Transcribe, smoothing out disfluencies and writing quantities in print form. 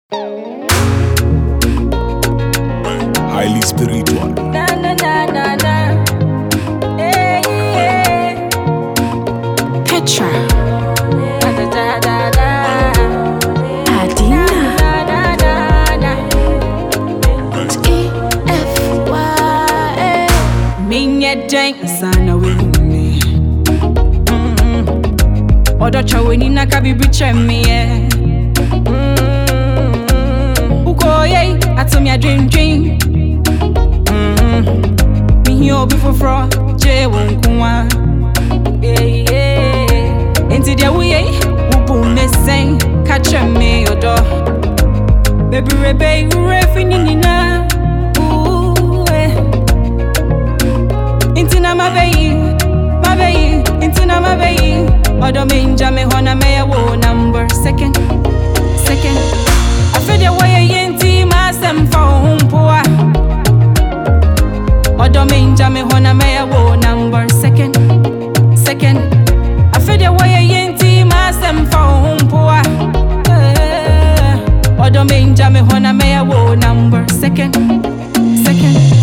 Highly spiritual. Na na na na na. Hey, hey. Petra, Da da da da da. Adina, Da da da da. EFYA. Minye den sana we me. Odo chaweni na kabibi chemi ye. Ukoye atomi a dream. Me obi foforo je wonkuwa. Enti dia we ubu mesen catch me odo. Baby rebe refini nina. Intina my baby, intina my baby. Odo minja me hona me wo number second. I feel the way yenti masem phone poa. Odo minja me hona me wo number second. I feel the way yenti masem phone poa. Odo minja me hona me wo number second.